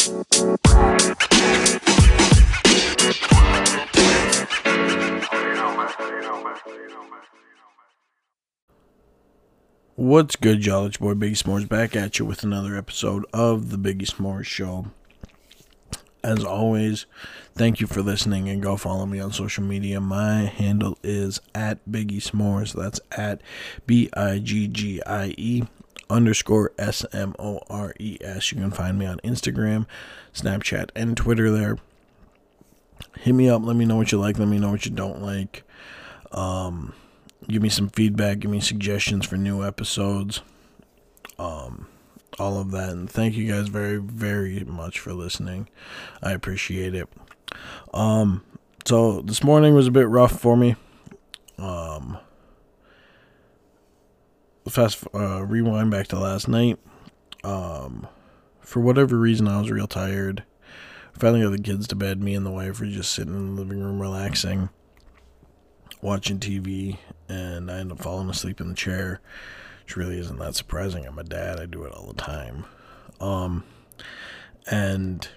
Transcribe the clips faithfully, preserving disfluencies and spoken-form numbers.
What's good, y'all? It's your boy Biggie S'mores back at you with another episode of the Biggie S'mores Show. As always, thank you for listening, and go follow me on social media. My handle is at Biggie S'mores. That's at B I G G I E underscore S M O R E S. You can find me on Instagram, Snapchat, and Twitter there. Hit me up. Let me know what you like. Let me know what you don't like. Um... Give me some feedback. Give me suggestions for new episodes. Um, all of that. And thank you guys very, very much for listening. I appreciate it. Um, so this morning was a bit rough for me. Um, fast uh, rewind back to last night. Um, for whatever reason, I was real tired. Finally got the kids to bed. Me and the wife were just sitting in the living room relaxing, watching T V, and I ended up falling asleep in the chair, which really isn't that surprising. I'm a dad. I do it all the time. Um, and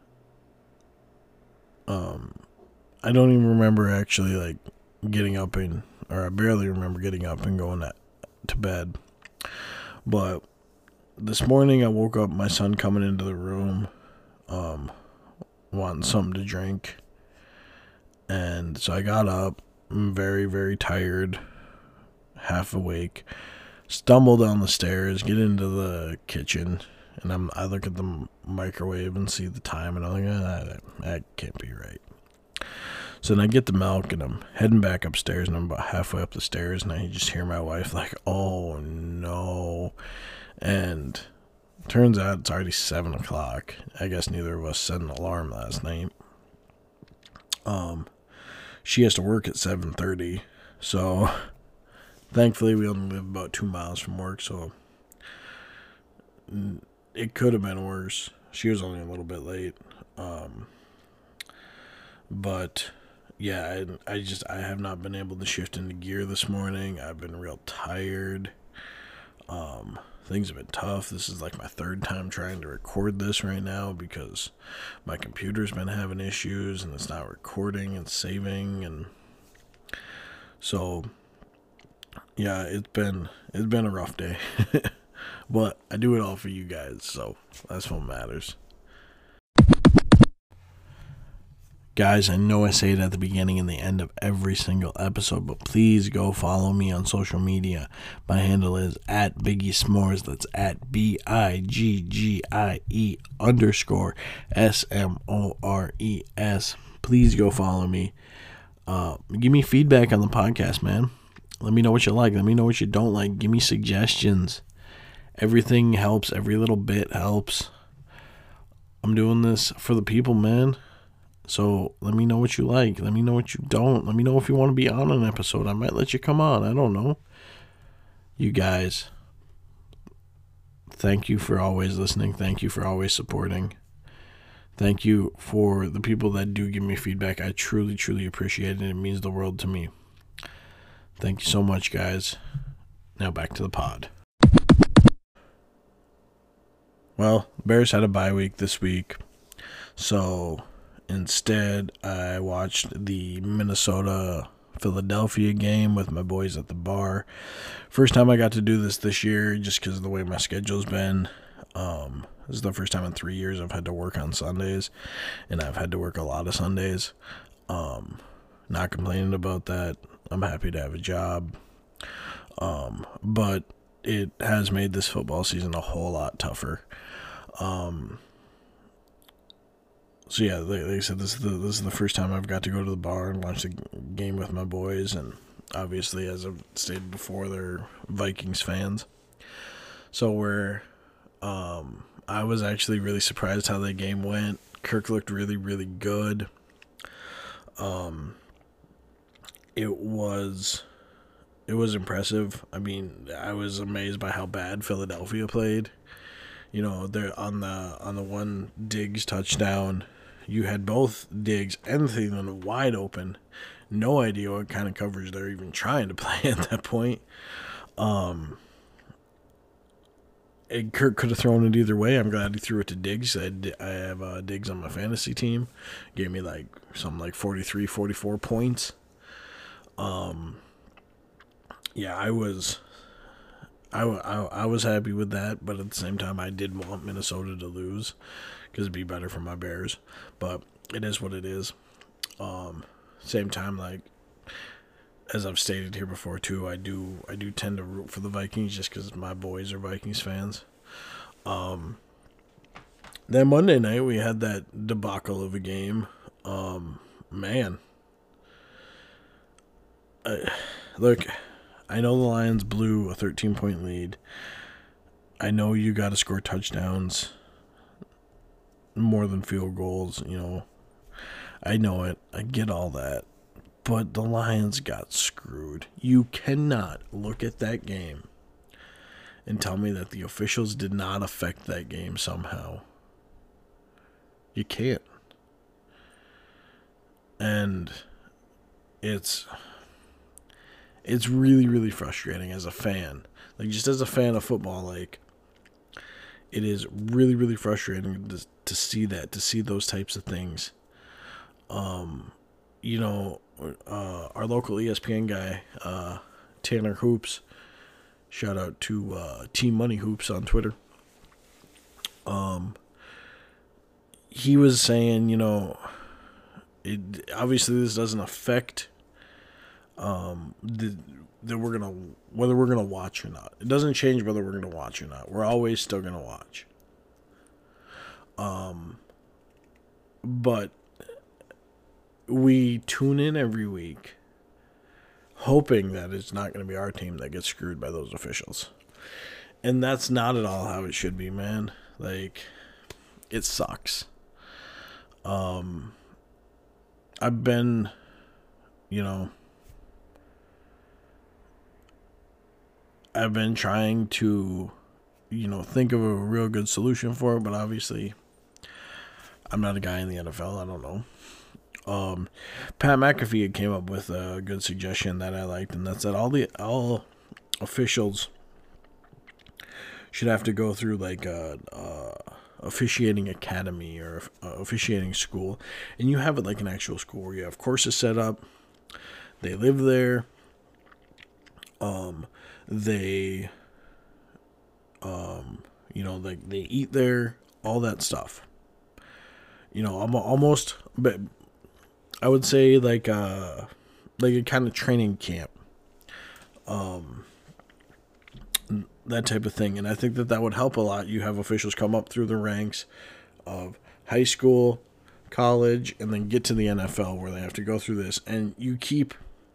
um, I don't even remember actually, like, getting up and, or I barely remember getting up and going to, to bed. But this morning I woke up, my son coming into the room, um, wanting something to drink. And so I got up. I'm very, very tired, half awake, stumble down the stairs, get into the kitchen, and I'm, I look at the microwave and see the time, and I'm like, ah, that, that can't be right. So then I get the milk, and I'm heading back upstairs, and I'm about halfway up the stairs, and I just hear my wife like, oh, no. And turns out it's already seven o'clock. I guess neither of us set an alarm last night. Um... She has to work at seven thirty, so thankfully we only live about two miles from work, so it could have been worse. She was only a little bit late, um, but yeah, I, I just, I have not been able to shift into gear this morning. I've been real tired. Um, things have been tough. This is like my third time trying to record this right now because my computer's been having issues and it's not recording and saving, and so yeah, it's been it's been a rough day. But I do it all for you guys, so that's what matters. Guys, I know I say it at the beginning and the end of every single episode, but please go follow me on social media. My handle is at Biggie S'mores. That's at B I G G I E underscore S M O R E S. Please go follow me. Uh, give me feedback on the podcast, man. Let me know what you like. Let me know what you don't like. Give me suggestions. Everything helps. Every little bit helps. I'm doing this for the people, man. So let me know what you like. Let me know what you don't. Let me know if you want to be on an episode. I might let you come on. I don't know. You guys, thank you for always listening. Thank you for always supporting. Thank you for the people that do give me feedback. I truly, truly appreciate it. It means the world to me. Thank you so much, guys. Now back to the pod. Well, Bears had a bye week this week, so instead, I watched the Minnesota-Philadelphia game with my boys at the bar. First time I got to do this this year, just because of the way my schedule's been. Um, this is the first time in three years I've had to work on Sundays, and I've had to work a lot of Sundays. Um, not complaining about that. I'm happy to have a job. Um, but it has made this football season a whole lot tougher. Um... So yeah, like, like I said, this is the this is the first time I've got to go to the bar and watch the game with my boys, and obviously, as I've stated before, they're Vikings fans. So we're, um, I was actually really surprised how that game went. Kirk looked really, really good. Um, it was, it was impressive. I mean, I was amazed by how bad Philadelphia played. You know, they're on the on the one Diggs touchdown. You had both Diggs and Thielen wide open. No idea what kind of coverage they're even trying to play at that point. Um, Kirk could have thrown it either way. I'm glad he threw it to Diggs. I, I have uh, Diggs on my fantasy team. Gave me like something like forty-three, forty-four points. Um, yeah, I was, I, I, I was happy with that, but at the same time, I did want Minnesota to lose because it'd be better for my Bears. But it is what it is. Um, same time, like as I've stated here before too, I do I do tend to root for the Vikings just because my boys are Vikings fans. Um, then Monday night we had that debacle of a game. Um, man, I, look, I know the Lions blew a thirteen point lead. I know you got to score touchdowns more than field goals. You know, I know it. I get all that. But the Lions got screwed. You cannot look at that game and tell me that the officials did not affect that game somehow. You can't. And it's it's really, really frustrating as a fan. Like, just as a fan of football, like, it is really, really frustrating to, to see that, to see those types of things. Um, you know, uh, our local E S P N guy, uh, Tanner Hoops, shout out to uh, Team Money Hoops on Twitter. Um, he was saying, you know, it obviously this doesn't affect um the that we're gonna whether we're gonna watch or not. It doesn't change whether we're gonna watch or not. We're always still gonna watch. Um, but we tune in every week hoping that it's not going to be our team that gets screwed by those officials. And that's not at all how it should be, man. Like, it sucks. Um, I've been, you know, I've been trying to, you know, think of a real good solution for it, but obviously I'm not a guy in the N F L. I don't know. Um, Pat McAfee came up with a good suggestion that I liked, and that's that all the all officials should have to go through like a, a officiating academy or a officiating school, and you have it like an actual school where you have courses set up. They live there. Um, they, um, you know, like they eat there, all that stuff. You know, I'm almost, but I would say like a like a kind of training camp, um, that type of thing, and I think that that would help a lot. You have officials come up through the ranks of high school, college, and then get to the N F L where they have to go through this, and you keep,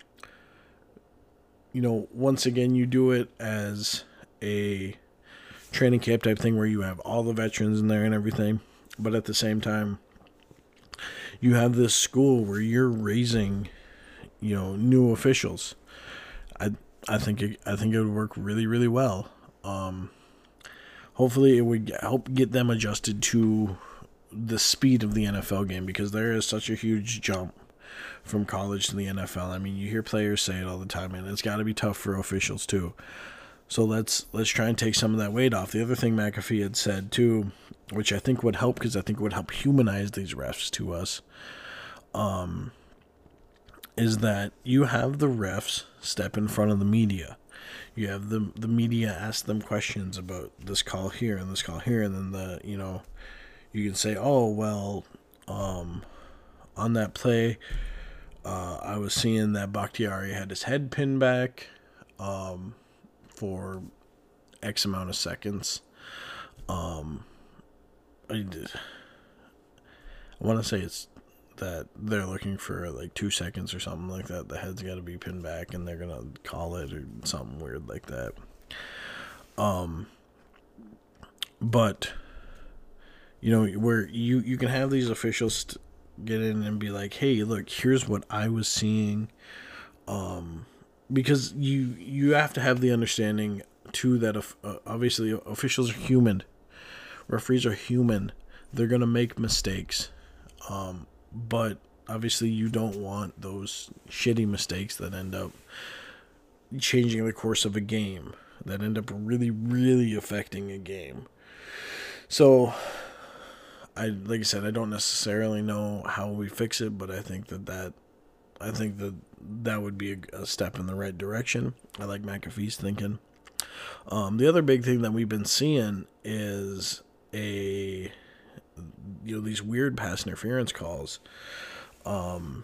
you know, once again you do it as a training camp type thing where you have all the veterans in there and everything, but at the same time, you have this school where you're raising, you know, new officials. I I think it, I think it would work really, really well. Um, hopefully, it would help get them adjusted to the speed of the N F L game, because there is such a huge jump from college to the N F L. I mean, you hear players say it all the time, and it's got to be tough for officials too. So let's let's try and take some of that weight off. The other thing McAfee had said too, which I think would help, because I think it would help humanize these refs to us, um, is that you have the refs step in front of the media. You have the the media ask them questions about this call here and this call here, and then the you know, you can say, oh well, um, on that play, uh, I was seeing that Bakhtiari had his head pinned back, um, for X amount of seconds. Um, I did. I want to say it's that they're looking for like two seconds or something like that. The head's got to be pinned back, and they're gonna call it or something weird like that. Um, but you know, where you you can have these officials get in and be like, "Hey, look, here's what I was seeing." Um, because you you have to have the understanding too that uh, obviously officials are human. Referees are human. They're going to make mistakes. Um, but obviously you don't want those shitty mistakes that end up changing the course of a game. that end up really, really affecting a game. So, I like I said, I don't necessarily know how we fix it, but I think that that I think that that would be a, a step in the right direction. I like McAfee's thinking. Um, the other big thing that we've been seeing is a you know these weird pass interference calls. Um,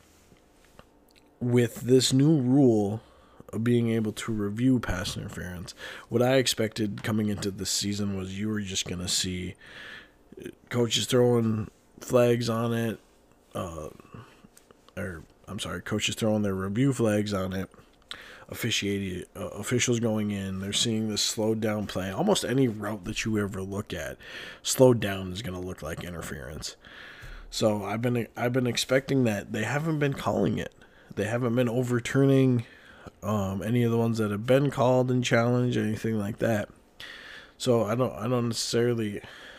with this new rule of being able to review pass interference, what I expected coming into this season was you were just going to see coaches throwing flags on it, uh, or I'm sorry, coaches throwing their review flags on it, officiating uh, officials going in, they're seeing this slowed down play. Almost any route that you ever look at, slowed down is going to look like interference. So I've been I've been expecting that. They haven't been calling it. They haven't been overturning um, any of the ones that have been called and challenged, anything like that. So I don't I don't necessarily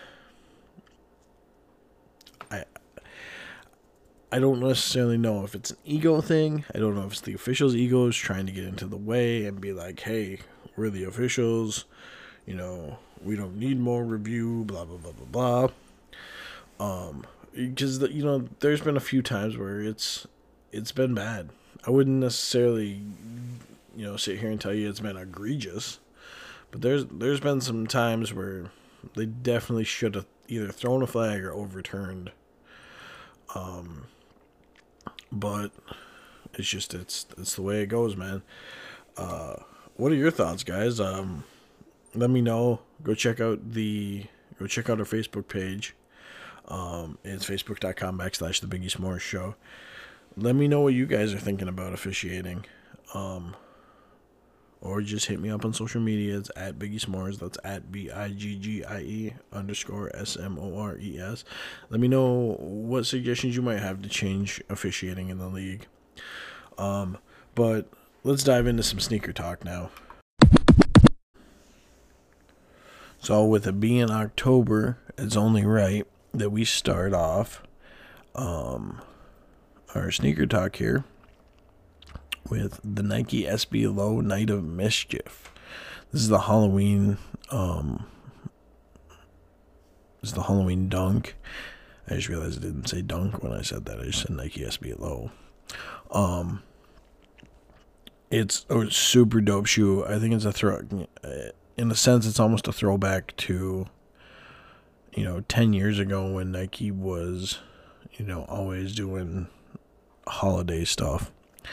I I don't necessarily know if it's an ego thing. I don't know if it's the officials' egos trying to get into the way and be like, hey, we're the officials, you know, we don't need more review, blah, blah, blah, blah, blah. Um, because, you know, there's been a few times where it's it's been bad. I wouldn't necessarily, you know, sit here and tell you it's been egregious, but there's there's been some times where they definitely should have either thrown a flag or overturned. Um, but it's just it's it's the way it goes, man. Uh, what are your thoughts, guys? Um, let me know. Go check out the go check out our Facebook page. Um, it's facebook.com backslash the Biggie S'mores Show. Let me know what you guys are thinking about officiating. Um, or just hit me up on social media. It's at Biggie S'mores. That's at B I G G I E underscore S M O R E S. Let me know what suggestions you might have to change officiating in the league. Um, but let's dive into some sneaker talk now. So with it being October, it's only right that we start off um, our sneaker talk here with the Nike S B Low Night of Mischief. This is the Halloween um this is the Halloween dunk. I just realized I didn't say dunk when I said that. I just said Nike S B Low. Um it's a super dope shoe. I think it's a throw in a sense it's almost a throwback to, you know, ten years ago when Nike was, you know, always doing holiday stuff.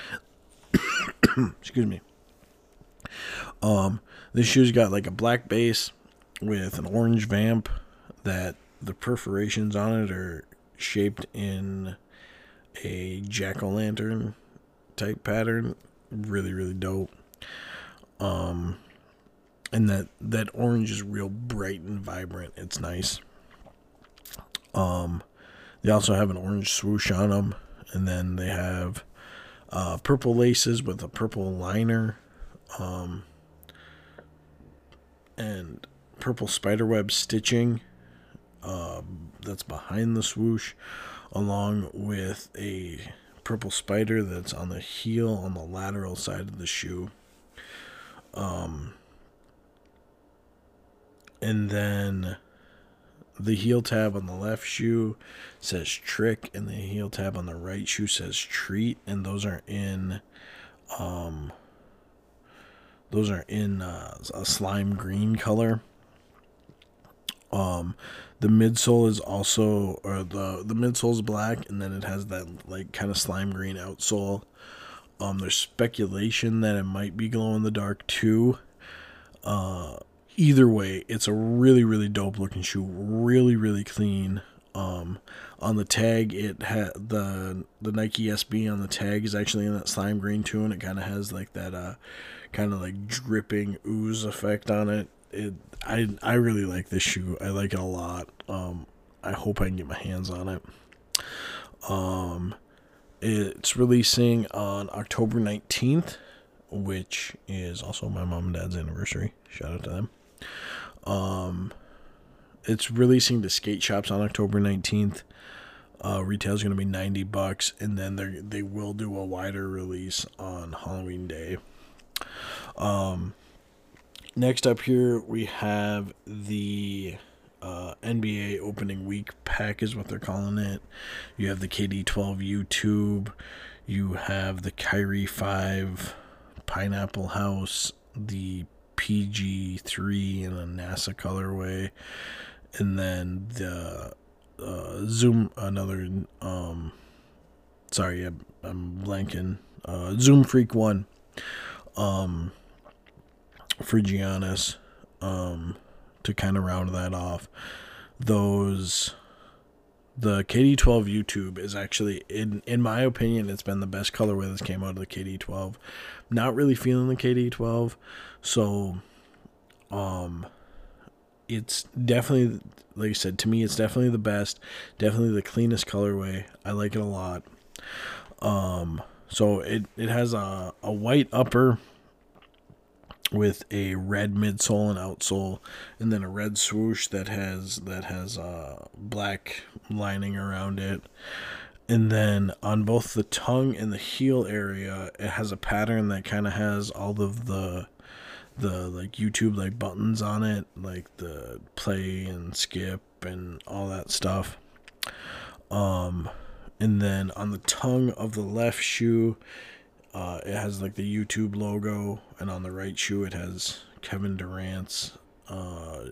Excuse me. Um, this shoe's got like a black base with an orange vamp that the perforations on it are shaped in a jack-o'-lantern type pattern. Really, really dope. Um, and that, that orange is real bright and vibrant. It's nice. Um, they also have an orange swoosh on them, and then they have Uh, purple laces with a purple liner, um, and purple spiderweb stitching uh, that's behind the swoosh, along with a purple spider that's on the heel on the lateral side of the shoe. Um, and then the heel tab on the left shoe says Trick, and the heel tab on the right shoe says Treat, and those are in, um, those are in uh, a slime green color. Um, the midsole is also, or the the midsole is black, and then it has that like kind of slime green outsole. Um, there's speculation that it might be glow in the dark too. Uh. Either way, it's a really, really dope looking shoe. Really, really clean. Um, on the tag, it had the the Nike S B on the tag is actually in that slime green too, and it kind of has like that uh, kind of like dripping ooze effect on it. It I I really like this shoe. I like it a lot. Um, I hope I can get my hands on it. Um, it's releasing on October nineteenth, which is also my mom and dad's anniversary. Shout out to them. Um, it's releasing to skate shops on October nineteenth. Uh, retail is going to be ninety bucks, and then they they will do a wider release on Halloween Day. Um, Next up here, we have the uh, N B A opening week pack is what they're calling it. You have the K D twelve YouTube. You have the Kyrie five Pineapple House, the P G three in a NASA colorway, and then the uh, Zoom, another, um, sorry, I'm, I'm blanking, uh, Zoom Freak one, um, for Giannis, um, to kind of round that off. Those, the K D twelve YouTube is actually, in in my opinion, it's been the best colorway that's came out of the K D twelve. Not really feeling the K D twelve, so, um, it's definitely, like I said, to me, it's definitely the best, definitely the cleanest colorway. I like it a lot. Um, so it, it has a, a white upper with a red midsole and outsole, and then a red swoosh that has that has a black lining around it. And then on both the tongue and the heel area, it has a pattern that kind of has all of the the like YouTube like buttons on it, like the play and skip and all that stuff. Um, and then on the tongue of the left shoe, uh, it has like the YouTube logo, and on the right shoe it has Kevin Durant's. Uh,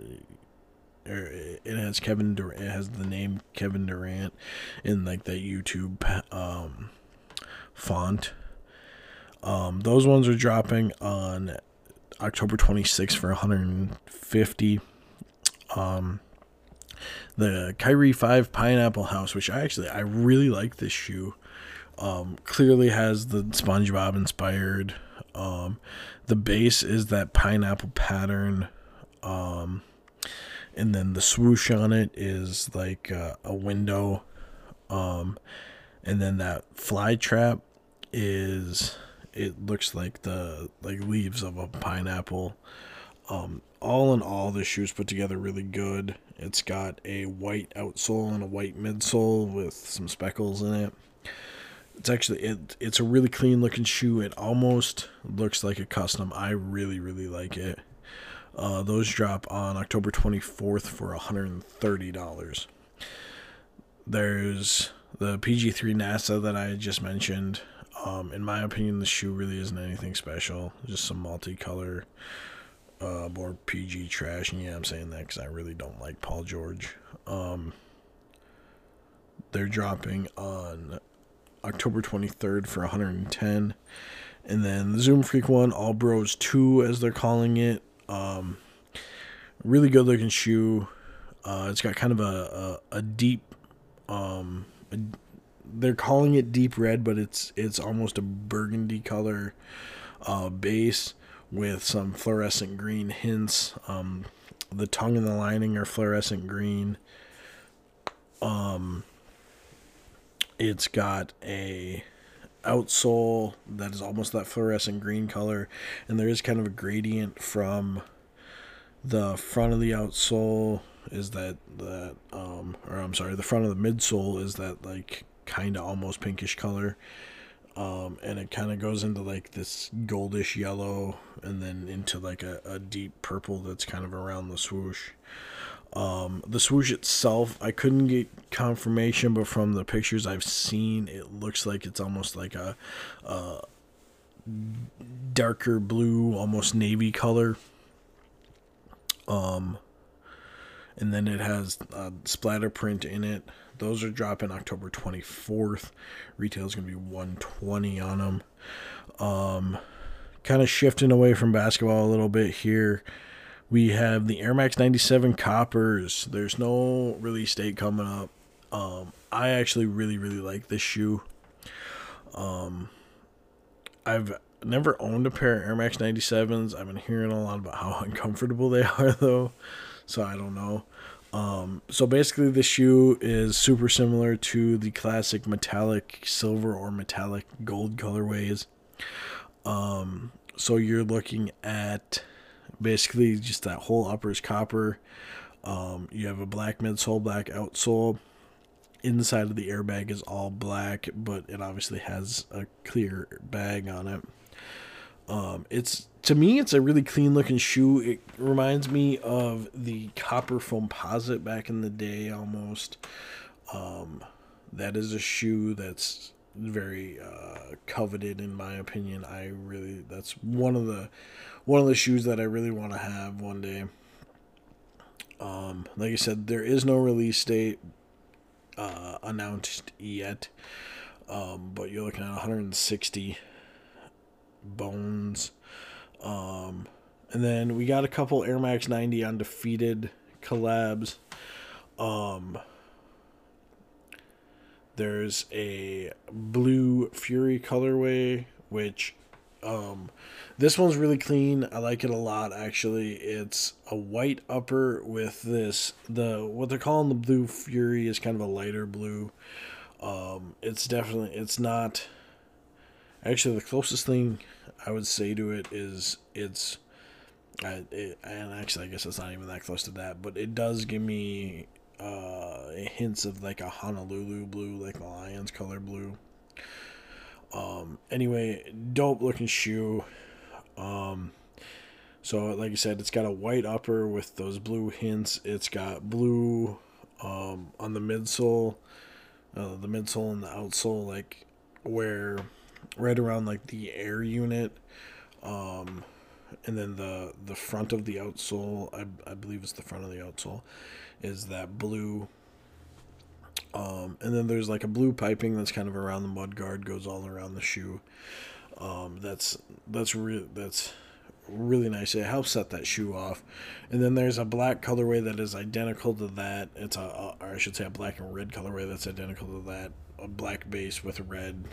it has Kevin Durant. It has the name Kevin Durant in like that YouTube um, font. Um, those ones are dropping on October twenty-sixth for one hundred fifty. Um, the Kyrie five Pineapple House, which I actually, I really like this shoe. Um, clearly has the SpongeBob inspired. Um, the base is that pineapple pattern. Um, and then the swoosh on it is like uh, a window. Um, and then that fly trap is, it looks like the like leaves of a pineapple. Um, all in all, the shoe's put together really good. It's got a white outsole and a white midsole with some speckles in it. It's actually, it, it's a really clean looking shoe. It almost looks like a custom. I really, really like it. Uh, those drop on October twenty-fourth for one hundred thirty dollars. There's the P G three NASA that I just mentioned. Um, in my opinion, the shoe really isn't anything special. Just some multicolor, uh, more P G trash. And yeah, I'm saying that because I really don't like Paul George. Um, they're dropping on October twenty-third for one hundred ten dollars. And then the Zoom Freak one, All Bros two, as they're calling it. Um, really good looking shoe. Uh, it's got kind of a, a, a deep, um, a, they're calling it deep red, but it's, it's almost a burgundy color, uh, base with some fluorescent green hints. Um, the tongue and the lining are fluorescent green. Um, it's got a outsole that is almost that fluorescent green color, and there is kind of a gradient from the front of the outsole is that that um or I'm sorry the front of the midsole is that like kind of almost pinkish color, um and it kind of goes into like this goldish yellow and then into like a, a deep purple that's kind of around the swoosh. Um, the swoosh itself, I couldn't get confirmation, but from the pictures I've seen, it looks like it's almost like a, a darker blue, almost navy color. Um, and then it has a splatter print in it. Those are dropping October twenty-fourth. Retail is going to be one hundred twenty dollars on them. Um, kind of shifting away from basketball a little bit here. We have the Air Max ninety-seven Coppers. There's no release date coming up. Um, I actually really, really like this shoe. Um, I've never owned a pair of Air Max ninety-sevens. I've been hearing a lot about how uncomfortable they are, though. So I don't know. Um, so basically, the shoe is super similar to the classic metallic silver or metallic gold colorways. Um, so you're looking at basically just that whole upper is copper. Um, you have a black midsole, black outsole. Inside of the airbag is all black, but it obviously has a clear bag on it. Um, it's to me, it's a really clean looking shoe. It reminds me of the Copper Foamposite back in the day, almost. Um, that is a shoe that's very uh, coveted, in my opinion. I really that's one of the one of the shoes that I really want to have one day. Um, like I said, there is no release date uh, announced yet, um, but you're looking at one hundred sixty bones. Um, and then we got a couple Air Max ninety Undefeated collabs. Um, there's a Blue Fury colorway, which um, this one's really clean. I like it a lot, actually. It's a white upper with this, the what they're calling the Blue Fury is kind of a lighter blue. Um, it's definitely, it's not, actually the closest thing I would say to it is it's, uh, it, and actually I guess it's not even that close to that, but it does give me uh, hints of like a Honolulu blue, like the Lions color blue. Um, anyway, dope looking shoe. Um, so like I said, it's got a white upper with those blue hints. It's got blue um, on the midsole, uh, the midsole and the outsole, like where right around like the air unit, um, and then the the front of the outsole, I I believe it's the front of the outsole, is that blue. Um, and then there's like a blue piping that's kind of around the mud guard, goes all around the shoe. Um, that's that's really that's really nice. It helps set that shoe off. And then there's a black colorway that is identical to that. It's a, a or I should say a black and red colorway that's identical to that. A black base with red.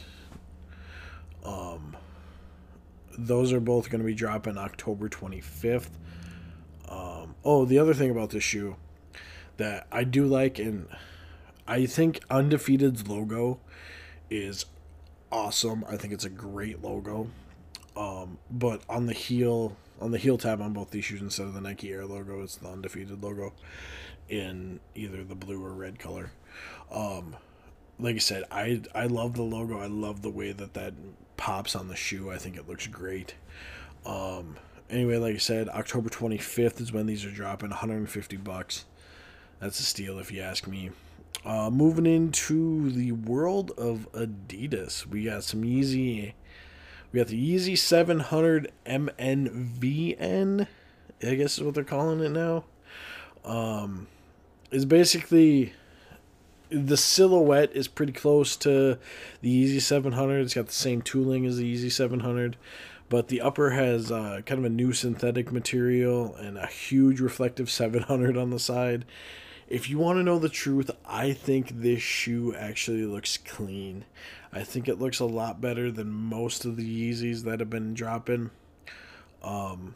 Um, those are both going to be dropping October twenty-fifth. Um, oh, the other thing about this shoe that I do like, and I think Undefeated's logo is awesome. I think it's a great logo. Um, but on the heel, on the heel tab on both these shoes, instead of the Nike Air logo, it's the Undefeated logo in either the blue or red color. Um, like I said, I I love the logo. I love the way that that pops on the shoe. I think it looks great. Um, anyway, like I said, October twenty-fifth is when these are dropping. one hundred fifty bucks. That's a steal if you ask me. Uh, moving into the world of Adidas, we got some Yeezy. We got the Yeezy seven hundred M N V N, I guess is what they're calling it now. Um, it's basically, the silhouette is pretty close to the Yeezy seven hundred. It's got the same tooling as the Yeezy seven hundred, but the upper has uh, kind of a new synthetic material and a huge reflective seven hundred on the side. If you want to know the truth, I think this shoe actually looks clean. I think it looks a lot better than most of the Yeezys that have been dropping. Um,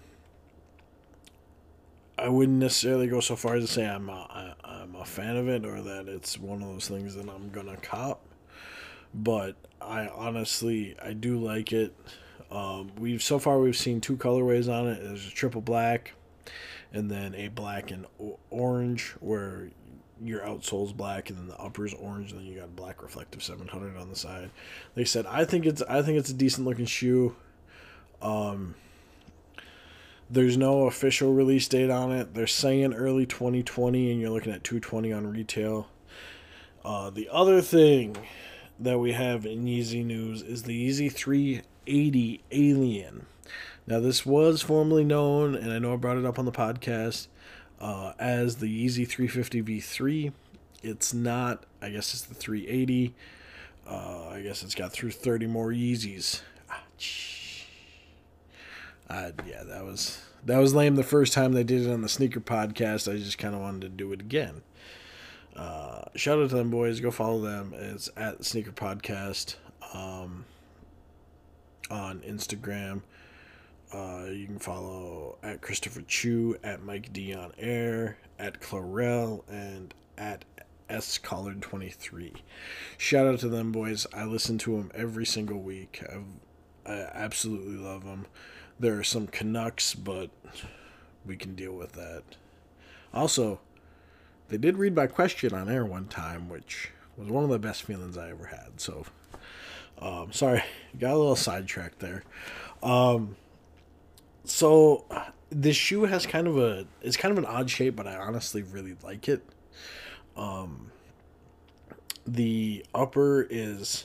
I wouldn't necessarily go so far as to say I'm a, I'm a fan of it or that it's one of those things that I'm going to cop. But I honestly, I do like it. Um, we've so far we've seen two colorways on it. There's a triple black, and then a black and orange where your outsole's black and then the upper's orange, and then you got black reflective seven hundred on the side. Like I said, I think it's I think it's a decent looking shoe. Um, there's no official release date on it. They're saying early twenty twenty, and you're looking at two hundred twenty dollars on retail. Uh, the other thing that we have in Yeezy news is the Yeezy three eighty Alien. Now, this was formerly known, and I know I brought it up on the podcast, uh, as the Yeezy three fifty V three. It's not. I guess it's the three eighty. Uh, I guess it's got through thirty more Yeezys. Ah, uh, yeah, that was that was lame the first time they did it on the Sneaker Podcast. I just kind of wanted to do it again. Uh, shout out to them boys. Go follow them. It's at the Sneaker Podcast um, on Instagram. Uh, you can follow at Christopher Chu, at Mike D on Air, at Clarell, and at S Collard twenty-three. Shout out to them boys. I listen to them every single week. I've, I absolutely love them. There are some Canucks, but we can deal with that. Also, they did read my question on air one time, which was one of the best feelings I ever had. So, um, sorry, got a little sidetracked there. Um, So this shoe has kind of a it's kind of an odd shape, but I honestly really like it. Um, the upper is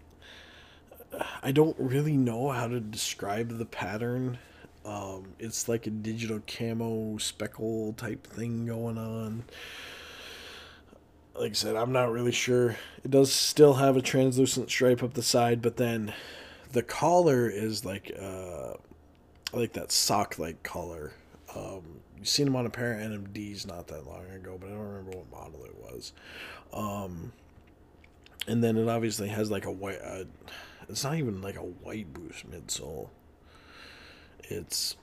I don't really know how to describe the pattern. Um, it's like a digital camo speckle type thing going on. Like I said, I'm not really sure. It does still have a translucent stripe up the side, but then the collar is like uh like that sock like color. Um, you seen them on a pair of N M Ds not that long ago, but I don't remember what model it was. Um, and then it obviously has like a white. Uh, it's not even like a white Boost midsole. It's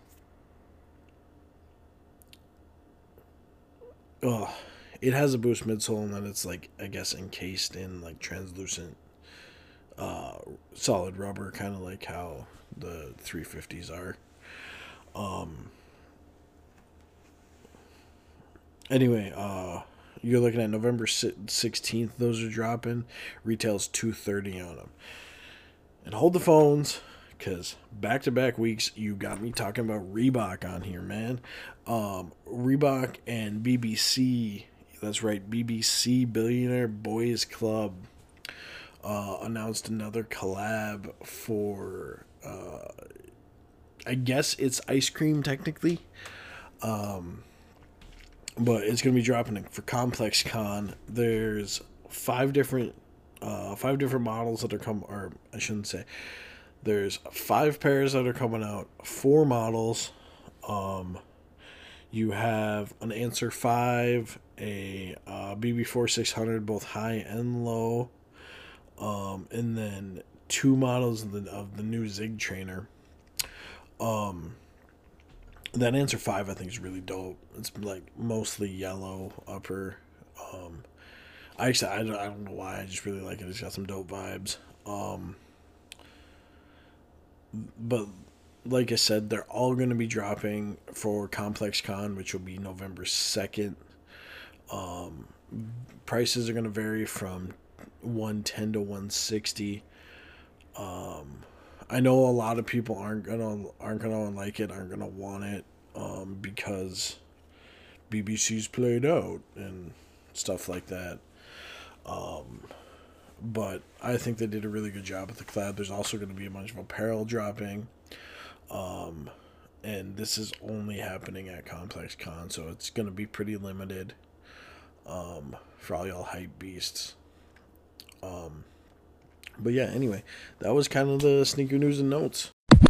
oh, it has a Boost midsole, and then it's like I guess encased in like translucent, uh, solid rubber, kind of like how the three fifties are. Um. Anyway, uh, you're looking at November sixteenth. Those are dropping. Retails two thirty on them. And hold the phones, because back to back weeks you got me talking about Reebok on here, man. Um, Reebok and B B C. That's right, B B C Billionaire Boys Club uh, announced another collab for. Uh, I guess it's ice cream technically. Um, but it's going to be dropping for Complex Con. There's five different uh, five different models that are come, or I shouldn't say. There's five pairs that are coming out, four models. Um, you have an Answer five, a uh, B B four six hundred, both high and low, um, and then two models of the, of the new Zig Trainer. Um, that Answer five I think is really dope. It's like mostly yellow upper. Um, I actually I don't, I don't know why, I just really like it. It's got some dope vibes. Um, but like I said, they're all going to be dropping for Complex Con, which will be November second. Um, prices are going to vary from one ten to one sixty. Um, I know a lot of people aren't gonna aren't gonna like it, aren't gonna want it, um, because B B C's played out and stuff like that. Um, but I think they did a really good job with the collab. There's also going to be a bunch of apparel dropping, um, and this is only happening at Complex Con, so it's going to be pretty limited, um, for all y'all hype beasts. Um, but yeah, anyway, that was kind of the sneaker news and notes.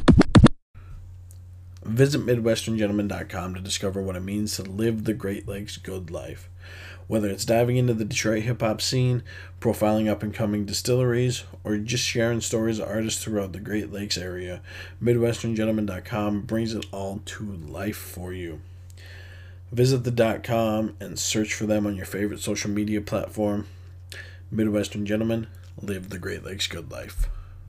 Visit Midwestern Gentleman dot com to discover what it means to live the Great Lakes good life. Whether it's diving into the Detroit hip-hop scene, profiling up-and-coming distilleries, or just sharing stories of artists throughout the Great Lakes area, Midwestern Gentleman dot com brings it all to life for you. Visit the .com and search for them on your favorite social media platform. Midwestern Gentlemen, live the Great Lakes good life.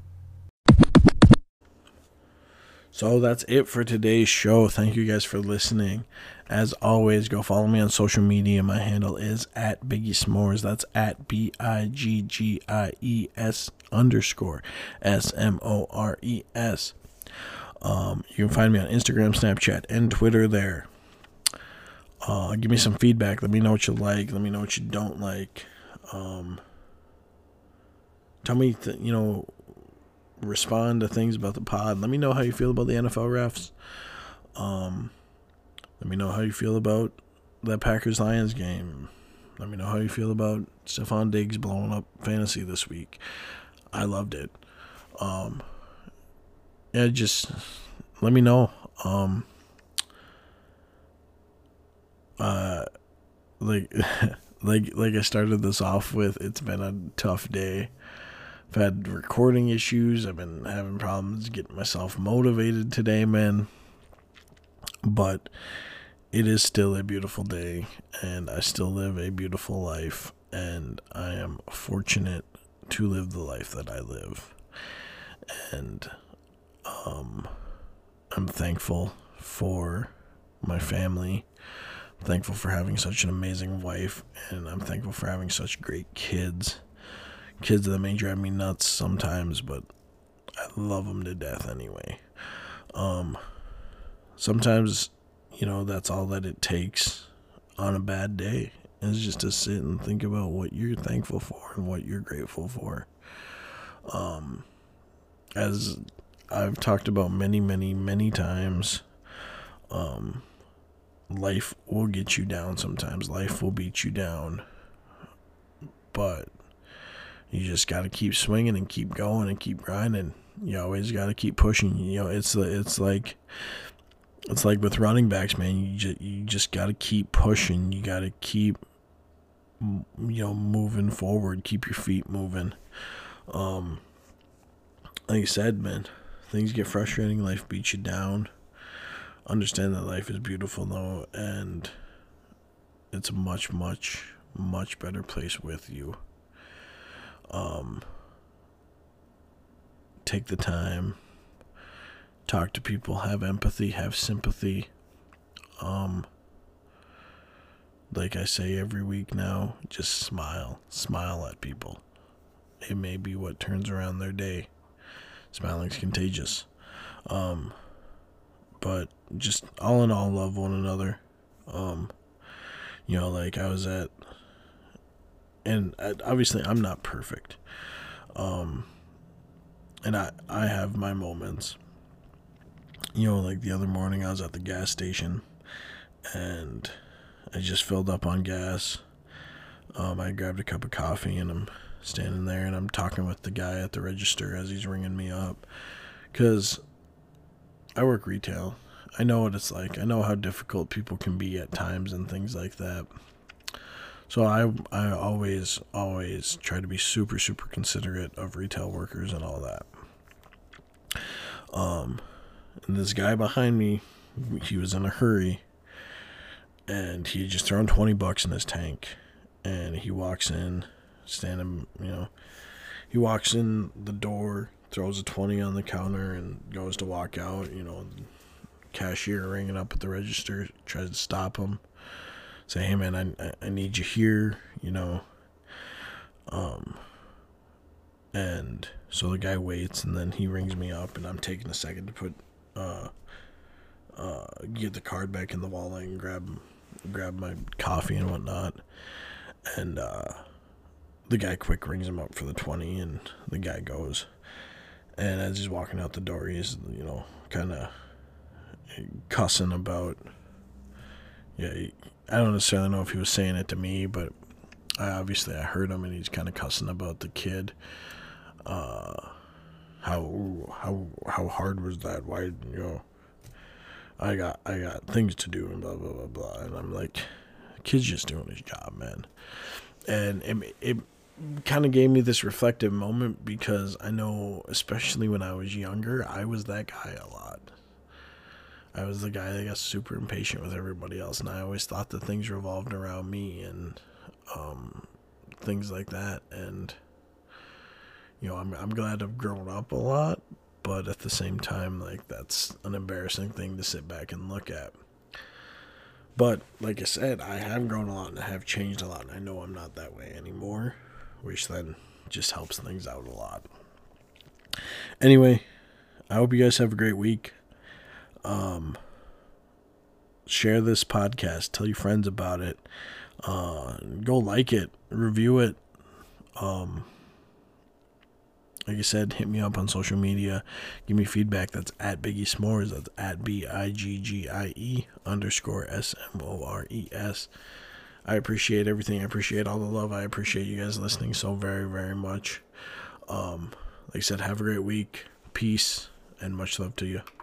So that's it for today's show. Thank you guys for listening. As always, go follow me on social media. My handle is at Biggie S'mores. That's at B I G G I E S underscore S M O R E S. Um, you can find me on Instagram, Snapchat, and Twitter there. Uh, give me some feedback. Let me know what you like. Let me know what you don't like. Um, tell me, th- you know, respond to things about the pod. Let me know how you feel about the N F L refs. Um, let me know how you feel about that Packers-Lions game. Let me know how you feel about Stephon Diggs blowing up fantasy this week. I loved it. Um, yeah, just let me know. Um, uh, like, like, like I started this off with, it's been a tough day. I've had recording issues. I've been having problems getting myself motivated today, man. But it is still a beautiful day, and I still live a beautiful life, and I am fortunate to live the life that I live. And um, I'm thankful for my family. I'm thankful for having such an amazing wife, and I'm thankful for having such great kids. Kids that may drive me nuts sometimes, but I love them to death anyway. Um, sometimes, you know, that's all that it takes on a bad day, is just to sit and think about what you're thankful for and what you're grateful for. Um, as I've talked about many, many, many times, um, life will get you down sometimes. Life will beat you down. But you just got to keep swinging and keep going and keep grinding. You always got to keep pushing. You know, it's it's like it's like with running backs, man. You just you just got to keep pushing. You got to keep, you know, moving forward. Keep your feet moving. Um, like I said, man, things get frustrating. Life beats you down. Understand that life is beautiful, though, and it's a much, much, much better place with you. Um, take the time, talk to people, have empathy, have sympathy. Um, like I say every week now, just smile, smile at people. It may be what turns around their day. Smiling's contagious. Um, but just all in all, love one another. Um, you know, like I was at, and obviously I'm not perfect. Um, and I, I have my moments. You know, like the other morning I was at the gas station and I just filled up on gas. Um, I grabbed a cup of coffee and I'm standing there and I'm talking with the guy at the register as he's ringing me up. Because I work retail. I know what it's like. I know how difficult people can be at times and things like that. So I I always, always try to be super, super considerate of retail workers and all that. Um, and this guy behind me, he was in a hurry. And he had just thrown twenty bucks in his tank. And he walks in, standing, you know, he walks in the door, throws a twenty on the counter, and goes to walk out. You know, cashier ringing up at the register, tries to stop him. Say, hey man, I I need you here, you know. Um, and so the guy waits, and then he rings me up, and I'm taking a second to put, uh, uh, get the card back in the wallet and grab, grab my coffee and whatnot. And uh, the guy quick rings him up for the twenty, and the guy goes. And as he's walking out the door, he's, you know, kind of cussing about, yeah, he, I don't necessarily know if he was saying it to me, but I obviously I heard him, and he's kind of cussing about the kid. Uh, how how how hard was that? Why, you know, I got I got things to do and blah blah blah blah. And I'm like, the kid's just doing his job, man. And it it kind of gave me this reflective moment, because I know, especially when I was younger, I was that guy a lot. I was the guy that got super impatient with everybody else, and I always thought that things revolved around me and um, things like that. And you know, I'm I'm glad I've grown up a lot, but at the same time, like, that's an embarrassing thing to sit back and look at. But like I said, I have grown a lot and I have changed a lot, and I know I'm not that way anymore, which then just helps things out a lot. Anyway, I hope you guys have a great week. Um, share this podcast, tell your friends about it, uh, go like it, review it. Um, like I said, hit me up on social media, give me feedback. That's at Biggie S'mores, that's at B I G G I E underscore S M O R E S. I appreciate everything. I appreciate all the love. I appreciate you guys listening so very, very much. Um, like I said, have a great week. Peace and much love to you.